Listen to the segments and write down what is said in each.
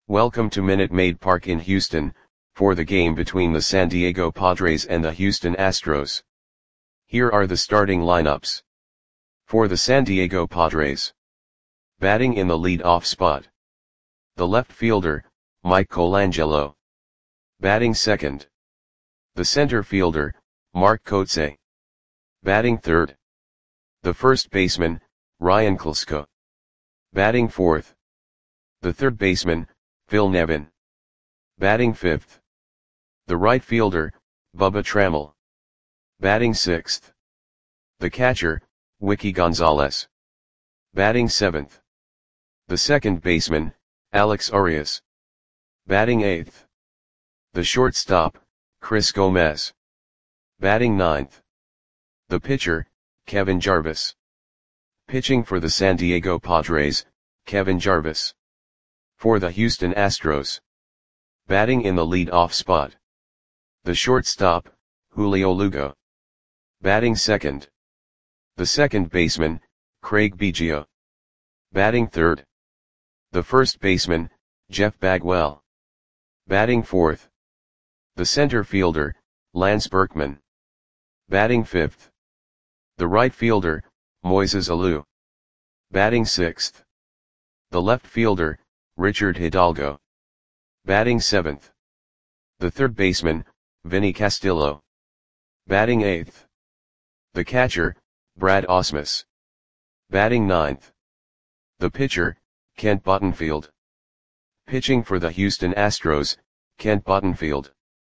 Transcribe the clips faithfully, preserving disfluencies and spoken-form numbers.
Welcome to Minute Maid Park in Houston, for the game between the San Diego Padres and the Houston Astros. Here are the starting lineups. For the San Diego Padres. Batting in the lead-off spot. The left fielder, Mike Colangelo. Batting second. The center fielder, Mark Kotsay. Batting third. The first baseman, Ryan Klesko. Batting fourth. The third baseman, Phil Nevin. Batting fifth. The right fielder, Bubba Trammell. Batting sixth. The catcher, Wiki Gonzalez. Batting seventh. The second baseman, Alex Arias. Batting eighth. The shortstop, Chris Gomez. Batting ninth. The pitcher, Kevin Jarvis. Pitching for the San Diego Padres, Kevin Jarvis. For the Houston Astros. Batting in the lead-off spot. The shortstop, Julio Lugo. Batting second. The second baseman, Craig Biggio. Batting third. The first baseman, Jeff Bagwell. Batting fourth. The center fielder, Lance Berkman. Batting fifth. The right fielder, Moises Alou. Batting sixth. The left fielder, Richard Hidalgo. Batting seventh. The third baseman, Vinny Castillo. Batting eighth. The catcher, Brad Ausmus. Batting ninth. The pitcher, Kent Bottenfield. Pitching for the Houston Astros, Kent Bottenfield.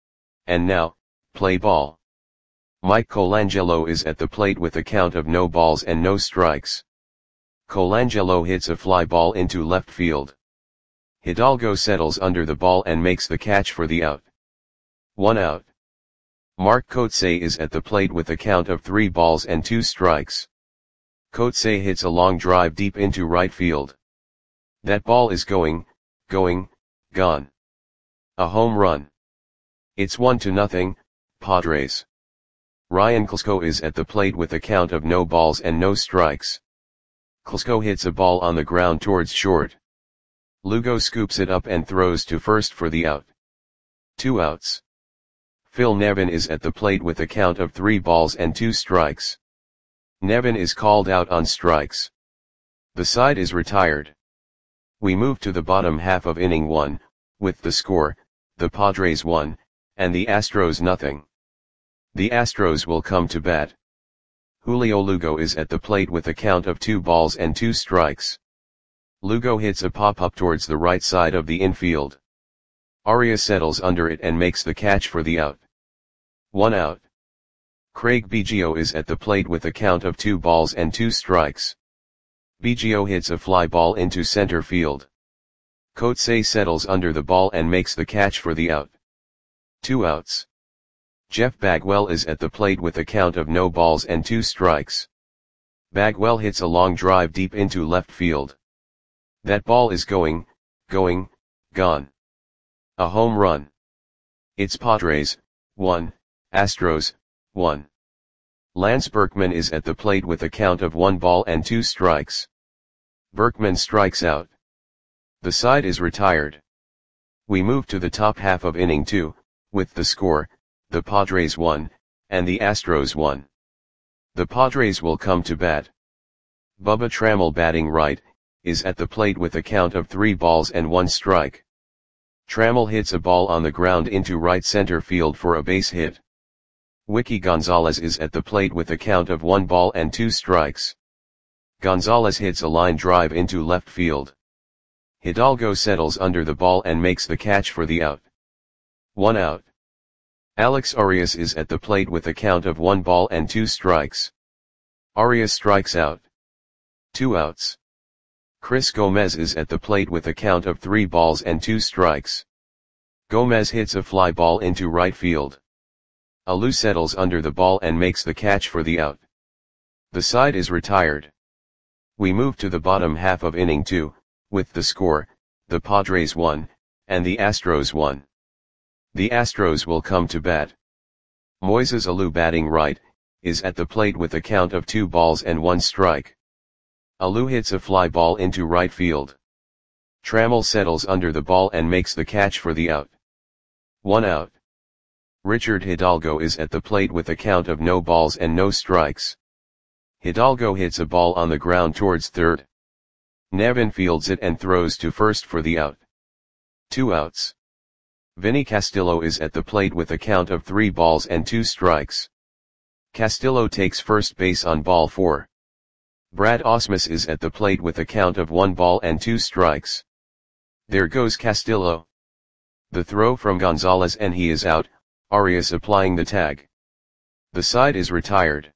And now, play ball. Mike Colangelo is at the plate with a count of no balls and no strikes. Colangelo hits a fly ball into left field. Hidalgo settles under the ball and makes the catch for the out. One out. Mark Kotsay is at the plate with a count of three balls and two strikes. Kotsay hits a long drive deep into right field. That ball is going, going, gone. A home run. It's one to nothing, Padres. Ryan Klesko is at the plate with a count of no balls and no strikes. Klesko hits a ball on the ground towards short. Lugo scoops it up and throws to first for the out. Two outs. Phil Nevin is at the plate with a count of three balls and two strikes. Nevin is called out on strikes. The side is retired. We move to the bottom half of inning one, with the score, the Padres one, and the Astros nothing. The Astros will come to bat. Julio Lugo is at the plate with a count of two balls and two strikes. Lugo hits a pop-up towards the right side of the infield. Arias settles under it and makes the catch for the out. One out. Craig Biggio is at the plate with a count of two balls and two strikes. Biggio hits a fly ball into center field. Kotsay settles under the ball and makes the catch for the out. Two outs. Jeff Bagwell is at the plate with a count of no balls and two strikes. Bagwell hits a long drive deep into left field. That ball is going, going, gone. A home run. It's Padres, one, Astros, one. Lance Berkman is at the plate with a count of one ball and two strikes. Berkman strikes out. The side is retired. We move to the top half of inning two, with the score, the Padres one, and the Astros one. The Padres will come to bat. Bubba Trammell batting right, is at the plate with a count of three balls and one strike. Trammell hits a ball on the ground into right center field for a base hit. Wiki Gonzalez is at the plate with a count of one ball and two strikes. Gonzalez hits a line drive into left field. Hidalgo settles under the ball and makes the catch for the out. One out. Alex Arias is at the plate with a count of one ball and two strikes. Arias strikes out. Two outs. Chris Gomez is at the plate with a count of three balls and two strikes. Gomez hits a fly ball into right field. Alou settles under the ball and makes the catch for the out. The side is retired. We move to the bottom half of inning two, with the score, the Padres one, and the Astros one. The Astros will come to bat. Moises Alou batting right, is at the plate with a count of two balls and one strike. Alou hits a fly ball into right field. Trammell settles under the ball and makes the catch for the out. One out. Richard Hidalgo is at the plate with a count of no balls and no strikes. Hidalgo hits a ball on the ground towards third. Nevin fields it and throws to first for the out. Two outs. Vinny Castillo is at the plate with a count of three balls and two strikes. Castillo takes first base on ball four. Brad Ausmus is at the plate with a count of one ball and two strikes. There goes Castillo. The throw from Gonzalez and he is out, Arias applying the tag. The side is retired.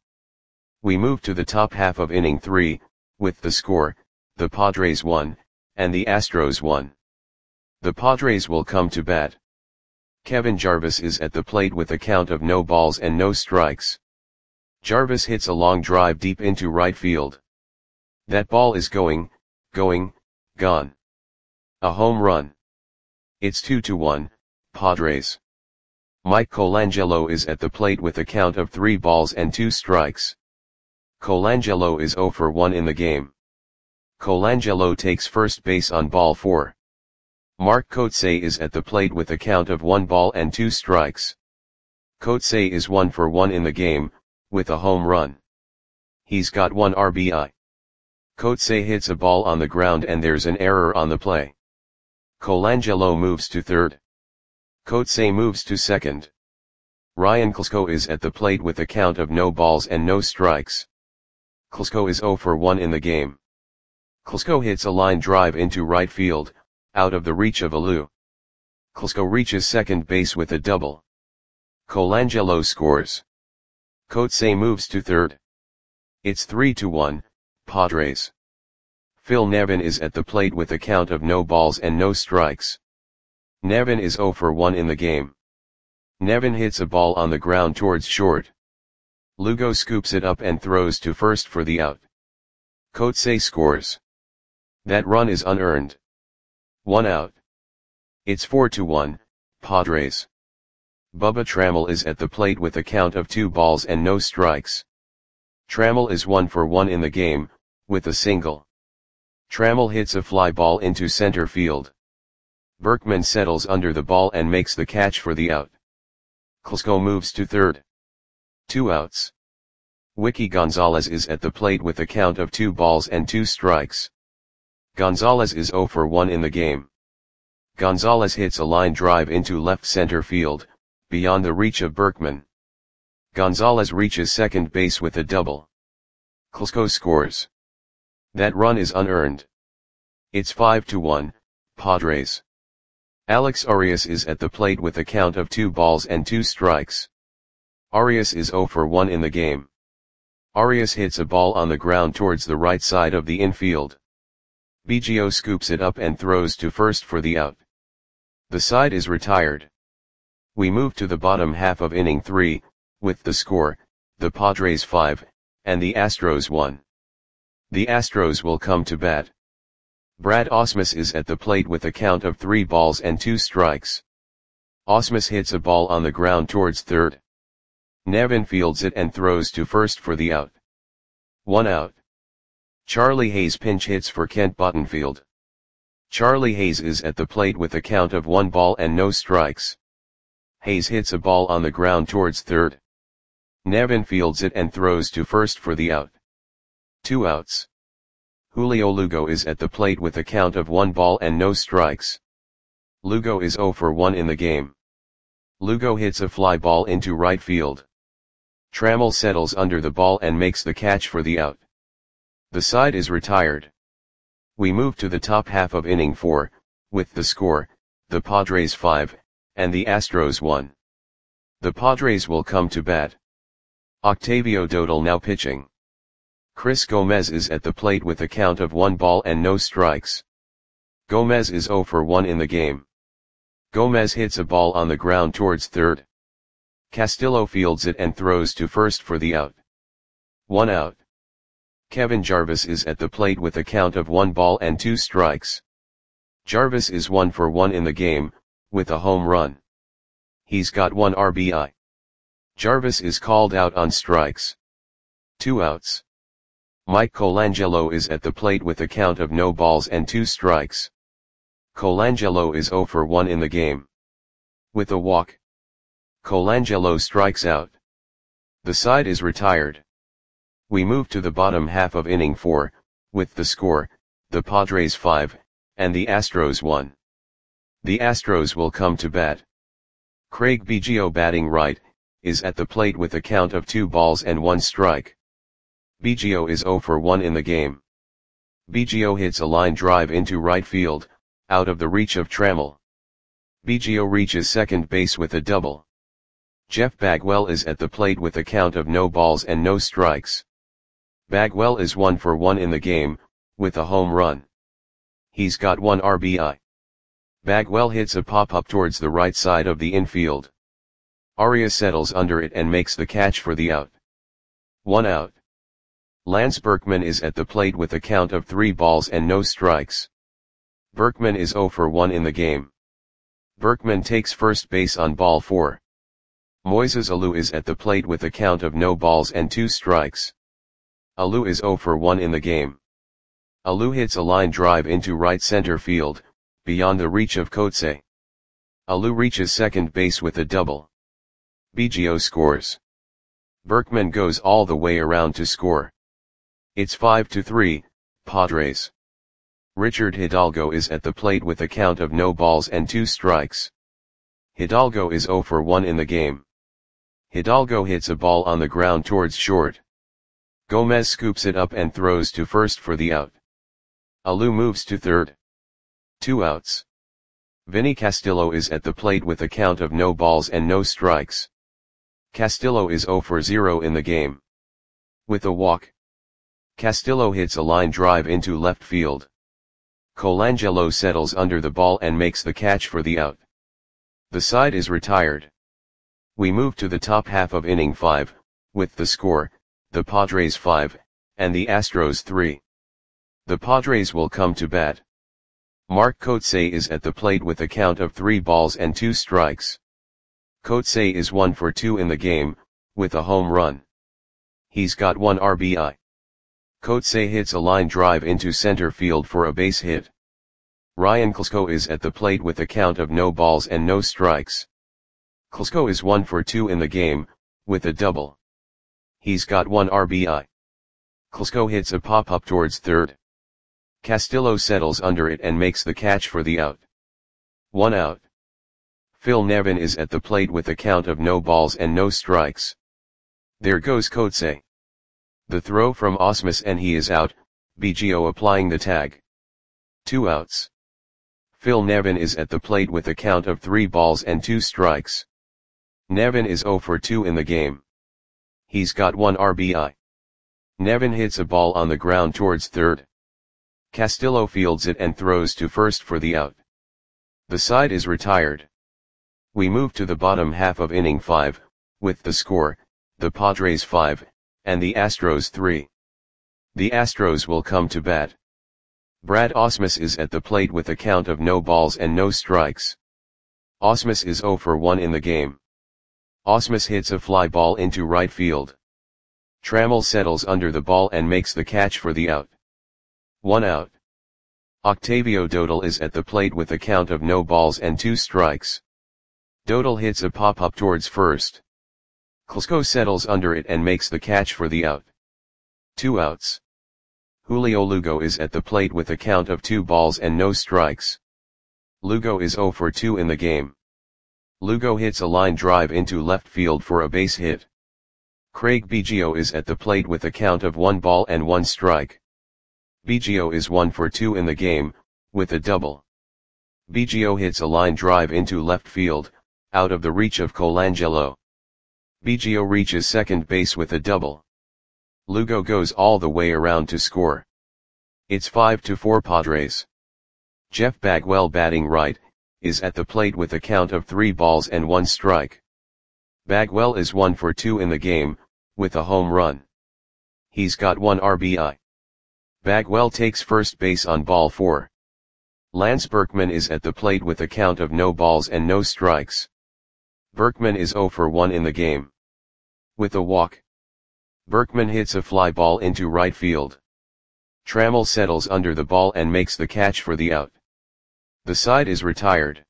We move to the top half of inning three, with the score, the Padres won, and the Astros won. The Padres will come to bat. Kevin Jarvis is at the plate with a count of no balls and no strikes. Jarvis hits a long drive deep into right field. That ball is going, going, gone. A home run. It's two to one, Padres. Mike Colangelo is at the plate with a count of three balls and two strikes. Colangelo is zero for one in the game. Colangelo takes first base on ball four. Mark Kotsay is at the plate with a count of one ball and two strikes. Kotsay is one for one in the game, with a home run. He's got one R B I. Kotsay hits a ball on the ground and there's an error on the play. Colangelo moves to third. Kotsay moves to second. Ryan Klesko is at the plate with a count of no balls and no strikes. Klesko is zero for one in the game. Klesko hits a line drive into right field, out of the reach of Alou. Klesko reaches second base with a double. Colangelo scores. Kotsay moves to third. It's three to one, Padres. Phil Nevin is at the plate with a count of no balls and no strikes. Nevin is zero for one in the game. Nevin hits a ball on the ground towards short. Lugo scoops it up and throws to first for the out. Kotsay scores. That run is unearned. One out. It's four to one, Padres. Bubba Trammell is at the plate with a count of two balls and no strikes. Trammell is one for one in the game, with a single. Trammell hits a fly ball into center field. Berkman settles under the ball and makes the catch for the out. Klesko moves to third. Two outs. Wiki Gonzalez is at the plate with a count of two balls and two strikes. Gonzalez is zero for one in the game. Gonzalez hits a line drive into left center field, beyond the reach of Berkman. Gonzalez reaches second base with a double. Klesko scores. That run is unearned. It's five to one, Padres. Alex Arias is at the plate with a count of two balls and two strikes. Arias is zero for one in the game. Arias hits a ball on the ground towards the right side of the infield. Biggio scoops it up and throws to first for the out. The side is retired. We move to the bottom half of inning three, with the score, the Padres five, and the Astros one. The Astros will come to bat. Brad Ausmus is at the plate with a count of three balls and two strikes. Ausmus hits a ball on the ground towards third. Nevin fields it and throws to first for the out. One out. Charlie Hayes pinch hits for Kent Bottenfield. Charlie Hayes is at the plate with a count of one ball and no strikes. Hayes hits a ball on the ground towards third. Nevin fields it and throws to first for the out. Two outs. Julio Lugo is at the plate with a count of one ball and no strikes. Lugo is zero for one in the game. Lugo hits a fly ball into right field. Trammell settles under the ball and makes the catch for the out. The side is retired. We move to the top half of inning four, with the score, the Padres five, and the Astros one. The Padres will come to bat. Octavio Dodal now pitching. Chris Gomez is at the plate with a count of one ball and no strikes. Gomez is zero for one in the game. Gomez hits a ball on the ground towards third. Castillo fields it and throws to first for the out. One out. Kevin Jarvis is at the plate with a count of one ball and two strikes. Jarvis is one for one in the game, with a home run. He's got one R B I. Jarvis is called out on strikes. Two outs. Mike Colangelo is at the plate with a count of no balls and two strikes. Colangelo is zero for one in the game. With a walk, Colangelo strikes out. The side is retired. We move to the bottom half of inning four, with the score, the Padres five, and the Astros one. The Astros will come to bat. Craig Biggio, batting right, is at the plate with a count of two balls and one strike. Biggio is zero for one in the game. Biggio hits a line drive into right field, out of the reach of Trammell. Biggio reaches second base with a double. Jeff Bagwell is at the plate with a count of no balls and no strikes. Bagwell is one for one in the game, with a home run. He's got one R B I. Bagwell hits a pop-up towards the right side of the infield. Arias settles under it and makes the catch for the out. One out. Lance Berkman is at the plate with a count of three balls and no strikes. Berkman is zero for one in the game. Berkman takes first base on ball four. Moises Alou is at the plate with a count of no balls and two strikes. Alou is zero for one in the game. Alou hits a line drive into right center field, beyond the reach of Coetzee. Alou reaches second base with a double. Biggio scores. Berkman goes all the way around to score. It's five to three, Padres. Richard Hidalgo is at the plate with a count of no balls and two strikes. Hidalgo is zero for one in the game. Hidalgo hits a ball on the ground towards short. Gomez scoops it up and throws to first for the out. Alou moves to third. Two outs. Vinny Castillo is at the plate with a count of no balls and no strikes. Castillo is zero for zero in the game. With a walk, Castillo hits a line drive into left field. Colangelo settles under the ball and makes the catch for the out. The side is retired. We move to the top half of inning five, with the score, the Padres five, and the Astros three. The Padres will come to bat. Mark Coetzee is at the plate with a count of three balls and two strikes. Coetzee is one for two in the game, with a home run. He's got one R B I. Coetzee hits a line drive into center field for a base hit. Ryan Klesko is at the plate with a count of no balls and no strikes. Klesko is one for two in the game, with a double. He's got one R B I. Klesko hits a pop-up towards third. Castillo settles under it and makes the catch for the out. One out. Phil Nevin is at the plate with a count of no balls and no strikes. There goes Coetzee. The throw from Ausmus and he is out, Biggio applying the tag. Two outs. Phil Nevin is at the plate with a count of three balls and two strikes. Nevin is zero for two in the game. He's got one R B I. Nevin hits a ball on the ground towards third. Castillo fields it and throws to first for the out. The side is retired. We move to the bottom half of inning five, with the score, the Padres five, and the Astros three. The Astros will come to bat. Brad Ausmus is at the plate with a count of no balls and no strikes. Ausmus is zero for one in the game. Ausmus hits a fly ball into right field. Trammell settles under the ball and makes the catch for the out. One out. Octavio Dodal is at the plate with a count of no balls and two strikes. Dodal hits a pop-up towards first. Klesko settles under it and makes the catch for the out. Two outs. Julio Lugo is at the plate with a count of two balls and no strikes. Lugo is zero for two in the game. Lugo hits a line drive into left field for a base hit. Craig Biggio is at the plate with a count of one ball and one strike. Biggio is one for two in the game, with a double. Biggio hits a line drive into left field, out of the reach of Colangelo. Biggio reaches second base with a double. Lugo goes all the way around to score. It's five to four Padres. Jeff Bagwell, batting right, is at the plate with a count of three balls and one strike. Bagwell is one for two in the game, with a home run. He's got one R B I. Bagwell takes first base on ball four. Lance Berkman is at the plate with a count of no balls and no strikes. Berkman is zero for one in the game. With a walk, Berkman hits a fly ball into right field. Trammell settles under the ball and makes the catch for the out. The side is retired.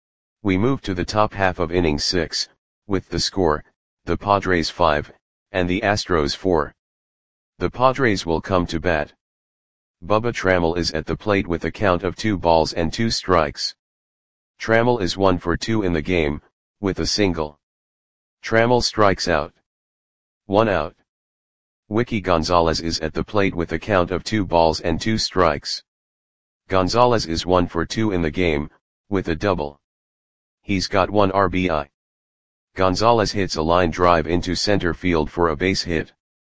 We move to the top half of inning six, with the score, the Padres five, and the Astros four. The Padres will come to bat. Bubba Trammell is at the plate with a count of two balls and two strikes. Trammell is one for two in the game, with a single. Trammell strikes out. One out. Wiki Gonzalez is at the plate with a count of two balls and two strikes. Gonzalez is one for two in the game, with a double. He's got one R B I. Gonzalez hits a line drive into center field for a base hit.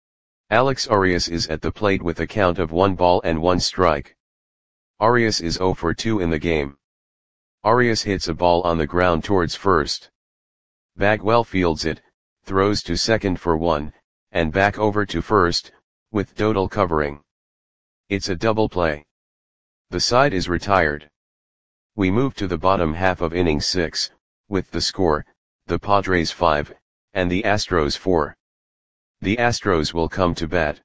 Alex Arias is at the plate with a count of one ball and one strike. Arias is zero for two in the game. Arias hits a ball on the ground towards first. Bagwell fields it, throws to second for one, and back over to first, with Dodal covering. It's a double play. The side is retired. We move to the bottom half of inning six, with the score, the Padres five, and the Astros four. The Astros will come to bat.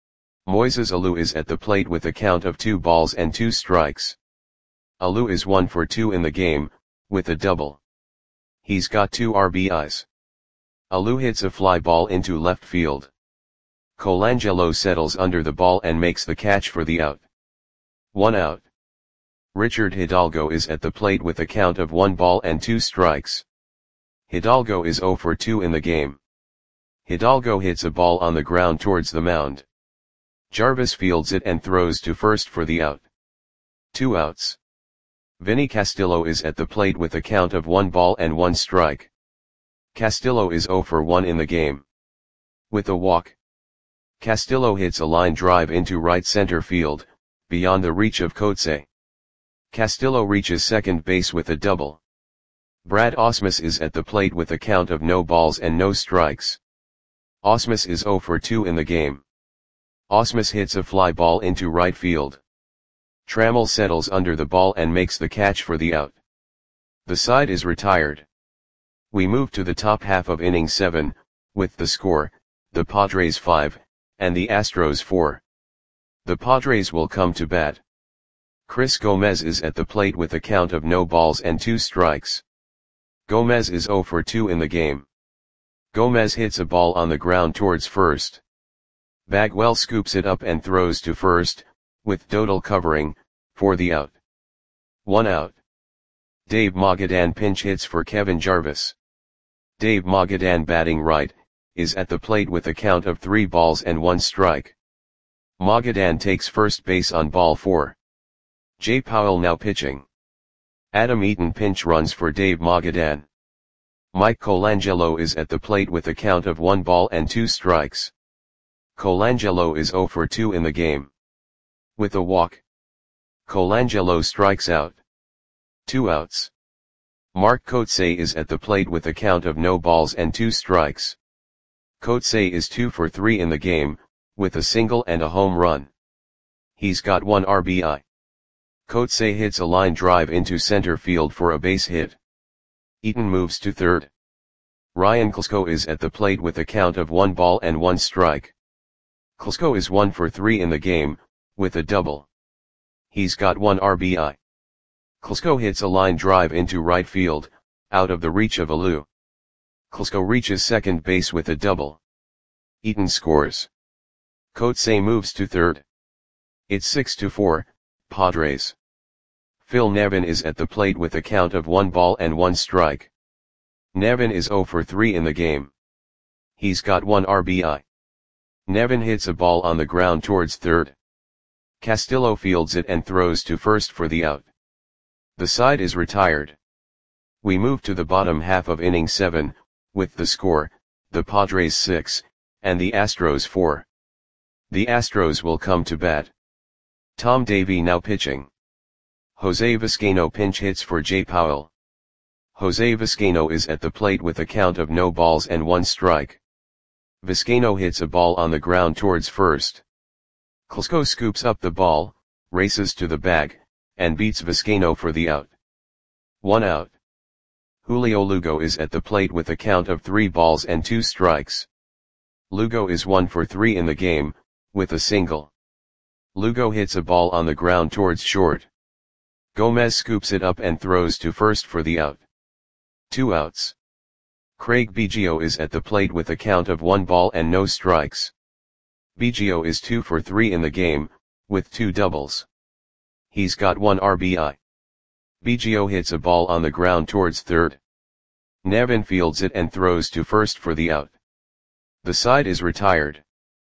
Moises Alou is at the plate with a count of two balls and two strikes. Alou is one for two in the game, with a double. He's got two R B Is. Alou hits a fly ball into left field. Colangelo settles under the ball and makes the catch for the out. One out. Richard Hidalgo is at the plate with a count of one ball and two strikes. Hidalgo is zero for two in the game. Hidalgo hits a ball on the ground towards the mound. Jarvis fields it and throws to first for the out. Two outs. Vinny Castillo is at the plate with a count of one ball and one strike. Castillo is zero for one in the game. With a walk. Castillo hits a line drive into right center field, beyond the reach of Coetzee. Castillo reaches second base with a double. Brad Ausmus is at the plate with a count of no balls and no strikes. Ausmus is zero for two in the game. Ausmus hits a fly ball into right field. Trammell settles under the ball and makes the catch for the out. The side is retired. We move to the top half of inning seven, with the score, the Padres five, and the Astros four. The Padres will come to bat. Chris Gomez is at the plate with a count of no balls and two strikes. Gomez is zero for two in the game. Gomez hits a ball on the ground towards first. Bagwell scoops it up and throws to first, with Dodal covering, for the out. One out. Dave Magadan pinch hits for Kevin Jarvis. Dave Magadan, batting right, is at the plate with a count of three balls and one strike. Magadan takes first base on ball four. Jay Powell now pitching. Adam Eaton pinch runs for Dave Magadan. Mike Colangelo is at the plate with a count of one ball and two strikes. Colangelo is zero for two in the game. With a walk. Colangelo strikes out. Two outs. Mark Coetzee is at the plate with a count of no balls and two strikes. Coetzee is two for three in the game, with a single and a home run. He's got one R B I. Coetzee hits a line drive into center field for a base hit. Eaton moves to third. Ryan Klesko is at the plate with a count of one ball and one strike. Klesko is one for three in the game, with a double. He's got one R B I. Klesko hits a line drive into right field, out of the reach of Alou. Klesko reaches second base with a double. Eaton scores. Coetzee moves to third. It's six to four, Padres. Phil Nevin is at the plate with a count of one ball and one strike. Nevin is zero for three in the game. He's got one R B I. Nevin hits a ball on the ground towards third. Castillo fields it and throws to first for the out. The side is retired. We move to the bottom half of inning seven, with the score, the Padres six, and the Astros four. The Astros will come to bat. Tom Davey now pitching. Jose Vizcaino pinch hits for Jay Powell. Jose Vizcaino is at the plate with a count of no balls and one strike. Vizcaino hits a ball on the ground towards first. Klesko scoops up the ball, races to the bag, and beats Vizcaino for the out. One out. Julio Lugo is at the plate with a count of three balls and two strikes. Lugo is one for three in the game, with a single. Lugo hits a ball on the ground towards short. Gomez scoops it up and throws to first for the out. Two outs. Craig Biggio is at the plate with a count of one ball and no strikes. Biggio is two for three in the game, with two doubles. He's got one R B I. Biggio hits a ball on the ground towards third. Nevin fields it and throws to first for the out. The side is retired.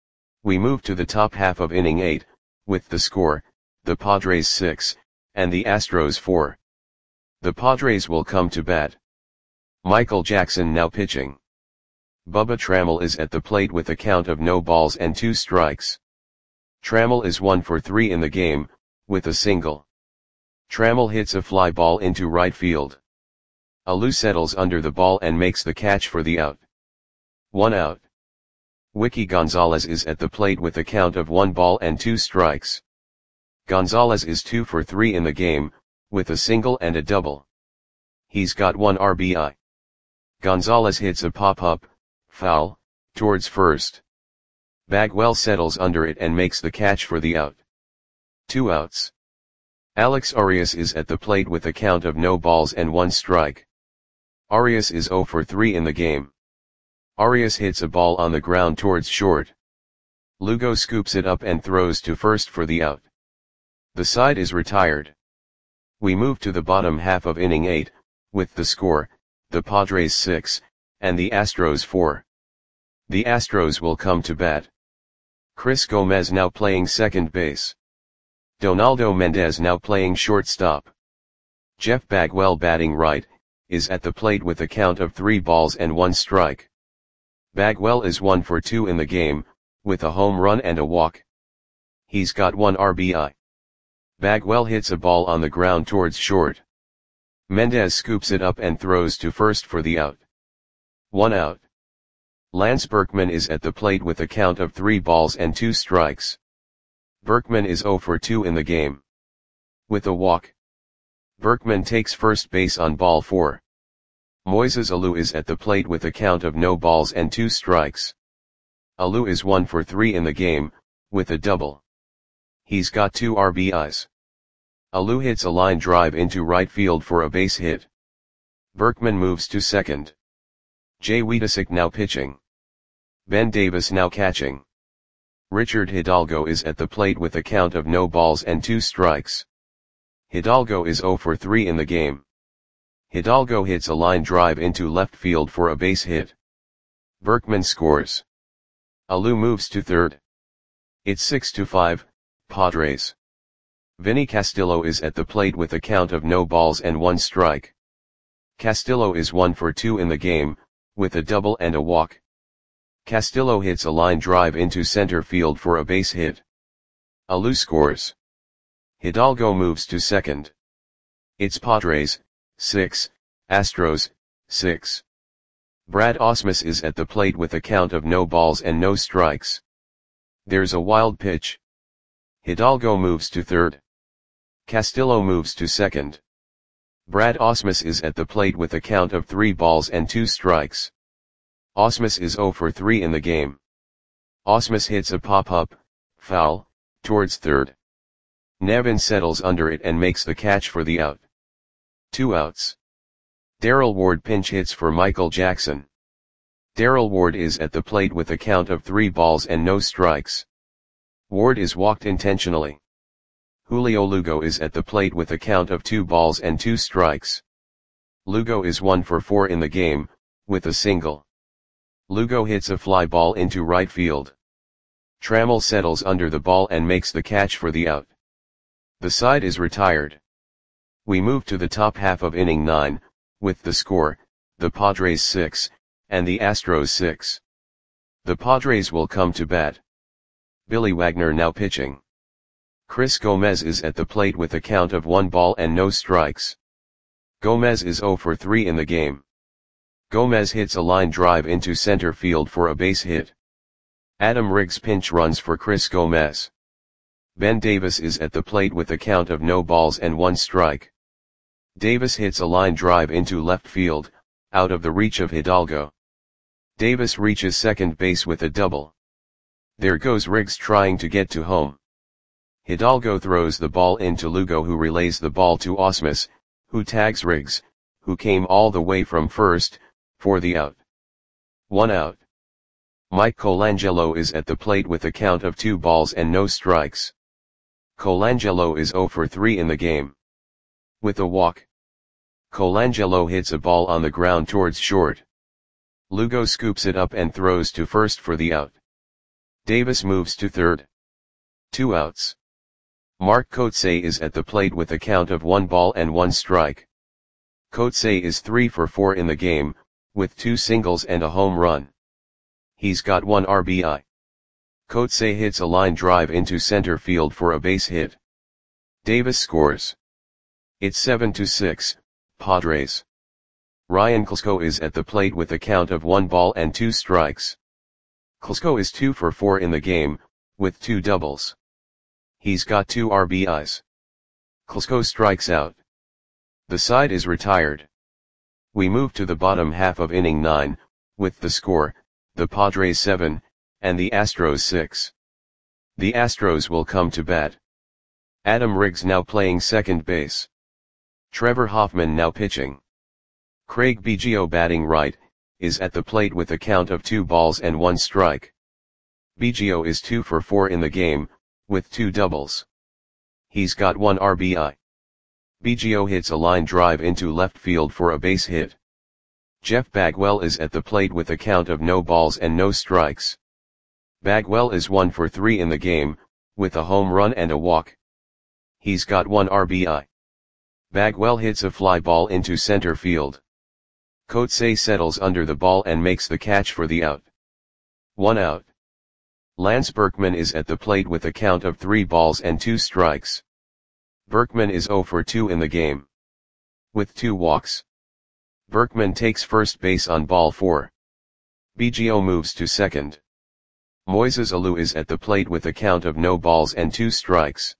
We move to the top half of inning eight, with the score, the Padres six, and the Astros four. The Padres will come to bat. Michael Jackson now pitching. Bubba Trammell is at the plate with a count of no balls and two strikes. Trammell is one for three in the game, with a single. Trammell hits a fly ball into right field. Alou settles under the ball and makes the catch for the out. One out. Wiki Gonzalez is at the plate with a count of one ball and two strikes. Gonzalez is two for three in the game, with a single and a double. He's got one R B I. Gonzalez hits a pop-up, foul, towards first. Bagwell settles under it and makes the catch for the out. Two outs. Alex Arias is at the plate with a count of no balls and one strike. Arias is zero for three in the game. Arias hits a ball on the ground towards short. Lugo scoops it up and throws to first for the out. The side is retired. We move to the bottom half of inning eight, with the score, the Padres six, and the Astros four. The Astros will come to bat. Chris Gomez now playing second base. Donaldo Mendez now playing shortstop. Jeff Bagwell batting right, is at the plate with a count of three balls and one strike. Bagwell is one for two in the game, with a home run and a walk. He's got one R B I. Bagwell hits a ball on the ground towards short. Mendez scoops it up and throws to first for the out. One out. Lance Berkman is at the plate with a count of three balls and two strikes. Berkman is zero for two in the game. With a walk. Berkman takes first base on ball four. Moises Alou is at the plate with a count of no balls and two strikes. Alou is one for three in the game, with a double. He's got two R B Is. Alou hits a line drive into right field for a base hit. Berkman moves to second. Jay Wiedesick now pitching. Ben Davis now catching. Richard Hidalgo is at the plate with a count of no balls and two strikes. Hidalgo is zero for three in the game. Hidalgo hits a line drive into left field for a base hit. Berkman scores. Alou moves to third. It's six to five, Padres. Vinny Castillo is at the plate with a count of no balls and one strike. Castillo is one for two in the game, with a double and a walk. Castillo hits a line drive into center field for a base hit. Alou scores. Hidalgo moves to second. It's Padres, six, Astros, six. Brad Ausmus is at the plate with a count of no balls and no strikes. There's a wild pitch. Hidalgo moves to third. Castillo moves to second. Brad Ausmus is at the plate with a count of three balls and two strikes. Ausmus is zero for three in the game. Ausmus hits a pop-up, foul, towards third. Nevin settles under it and makes the catch for the out. Two outs. Darrell Ward pinch hits for Michael Jackson. Darrell Ward is at the plate with a count of three balls and no strikes. Ward is walked intentionally. Julio Lugo is at the plate with a count of two balls and two strikes. Lugo is one for four in the game, with a single. Lugo hits a fly ball into right field. Trammell settles under the ball and makes the catch for the out. The side is retired. We move to the top half of inning nine, with the score, the Padres six, and the Astros six. The Padres will come to bat. Billy Wagner now pitching. Chris Gomez is at the plate with a count of one ball and no strikes. Gomez is zero for three in the game. Gomez hits a line drive into center field for a base hit. Adam Riggs pinch runs for Chris Gomez. Ben Davis is at the plate with a count of no balls and one strike. Davis hits a line drive into left field, out of the reach of Hidalgo. Davis reaches second base with a double. There goes Riggs trying to get to home. Hidalgo throws the ball into Lugo, who relays the ball to Osmus, who tags Riggs, who came all the way from first, for the out. One out. Mike Colangelo is at the plate with a count of two balls and no strikes. Colangelo is zero for three in the game. With a walk, Colangelo hits a ball on the ground towards short. Lugo scoops it up and throws to first for the out. Davis moves to third. Two outs. Mark Kotsay is at the plate with a count of one ball and one strike. Kotsay is three for four in the game, with two singles and a home run. He's got one R B I. Kotsay hits a line drive into center field for a base hit. Davis scores. It's seven to six, Padres. Ryan Klesko is at the plate with a count of one ball and two strikes. Klesko is two for four in the game, with two doubles. He's got two R B Is. Klesko strikes out. The side is retired. We move to the bottom half of inning nine, with the score, the Padres seven, and the Astros six. The Astros will come to bat. Adam Riggs now playing second base. Trevor Hoffman now pitching. Craig Biggio batting right, is at the plate with a count of two balls and one strike. Biggio is two for four in the game, with two doubles. He's got one R B I. Biggio hits a line drive into left field for a base hit. Jeff Bagwell is at the plate with a count of no balls and no strikes. Bagwell is one for three in the game, with a home run and a walk. He's got one R B I. Bagwell hits a fly ball into center field. Kotsay settles under the ball and makes the catch for the out. One out. Lance Berkman is at the plate with a count of three balls and two strikes. Berkman is zero for two in the game. With two walks. Berkman takes first base on ball four. Biggio moves to second. Moises Alou is at the plate with a count of no balls and two strikes.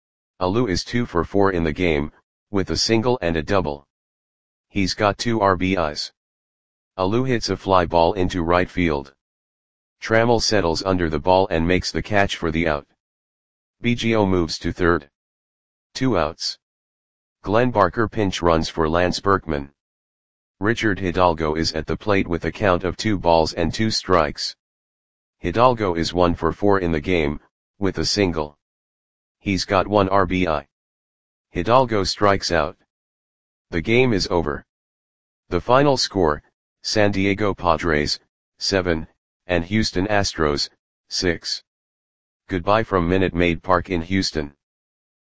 Alou is two for four in the game, with a single and a double. He's got two R B Is. Alou hits a fly ball into right field. Trammell settles under the ball and makes the catch for the out. Biggio moves to third. Two outs. Glenn Barker pinch runs for Lance Berkman. Richard Hidalgo is at the plate with a count of two balls and two strikes. Hidalgo is one for four in the game, with a single. He's got one R B I. Hidalgo strikes out. The game is over. The final score, San Diego Padres, seven, and Houston Astros, six. Goodbye from Minute Maid Park in Houston.